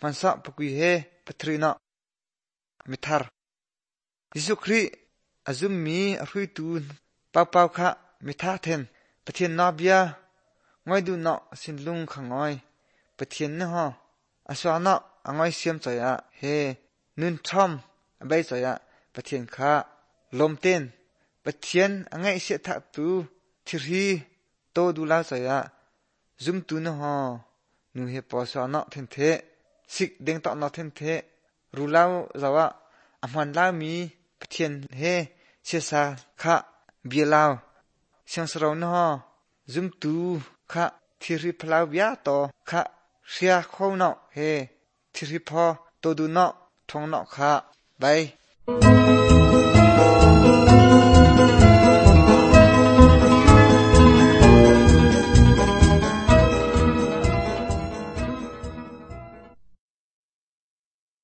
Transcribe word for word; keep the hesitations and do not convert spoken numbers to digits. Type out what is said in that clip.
มันสะปกุยเฮปทรีนะมิทาร์ยิสุครีอาจุมมีรุยตูนเป่าเป่าค่ะมิทาเทนปะเทียนนาเบียงอยดูนะสินลุงขังงอยปะเทียนนะฮะอาสวานะอ่างอยเสียมใจอะเฮนุนทอมใบใจอะปะเทียนค่ะลมเต้นปะเทียนอ่างอยเสียทักตูทิรีโตดูลาใจอะจุมตูนะฮะนูเฮปอสวานะเทนเทสิกเด้งตอกนะเทนเทรู้แล้วจะว่าอามันลามีปะเทียนเฮเสียสาค่ะเบียลาวเสียงสราวนะฮะจุมตูค่ะทิริพลาวบิอาโตค่ะเสียเข้าเนาะเฮทิริพอโตดูเนาะทองเนาะค่ะไป